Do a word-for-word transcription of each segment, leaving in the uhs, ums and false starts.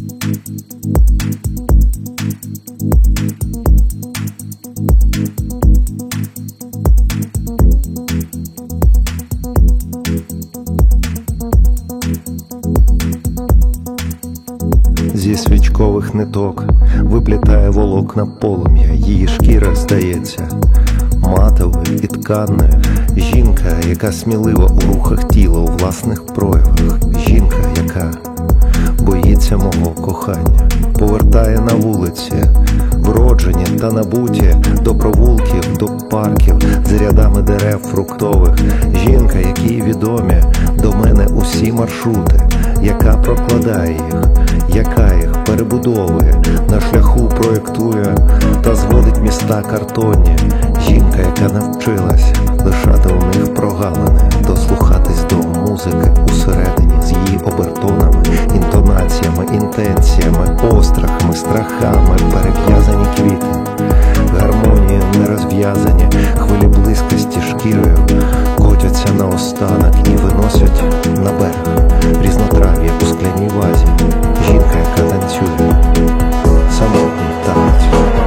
Зі свічкових ниток виплітає волокна полум'я, її шкіра здається матовою і тканною. Жінка, яка смілива у рухах тіла, у власних проявах. Жінка, яка боїться мого кохання, повертає на вулиці, вроджені та набуті, до провулків, до парків, з рядами дерев фруктових. Жінка, якій відомі до мене усі маршрути, яка прокладає їх, яка їх перебудовує, на шляху проєктує та зводить міста картонні. Жінка, яка навчилась лишати у них прогалини, дослухатись до музики усередині з її обертонами, інтонаціями, інтенціями, острахами, страхами, перев'язані квіти, гармонії не розв'язані, хвилі близькості шкірою котяться на останок і виносять на берег різнотрав'я у скляній вазі. Жінка, яка танцює самотній танець.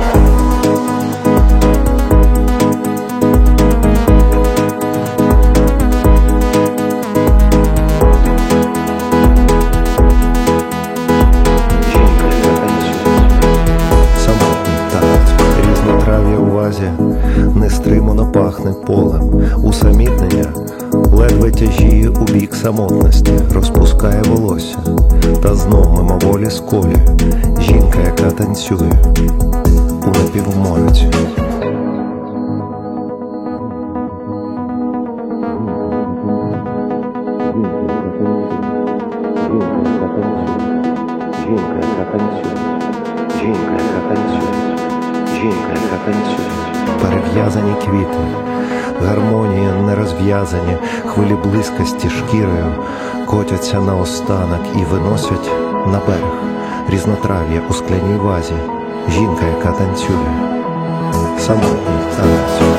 Нестримано пахне полем, усамітнення ледве тяжіє у бік самотності, розпускає волосся та знов мимоволі сколює. Жінка, яка танцює у напівмороці. Жінка, яка танцює, жінка, яка танцює, жінка, яка танцює. Перев'язані квіти, гармонії не розв'язані, хвилі близькості шкірою котяться на останок і виносять на берег різнотрав'я у скляній вазі. Жінка, яка танцює самотній танець.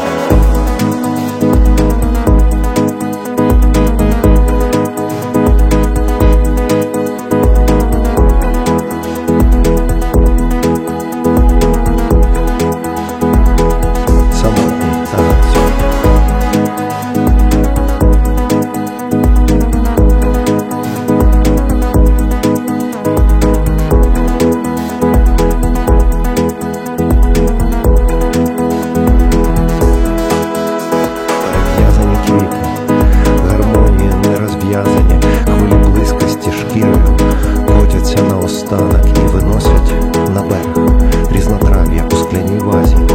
Хвилі близькості шкірою котяться на останок і виносять на берег різнотрав'я у скляній вазі.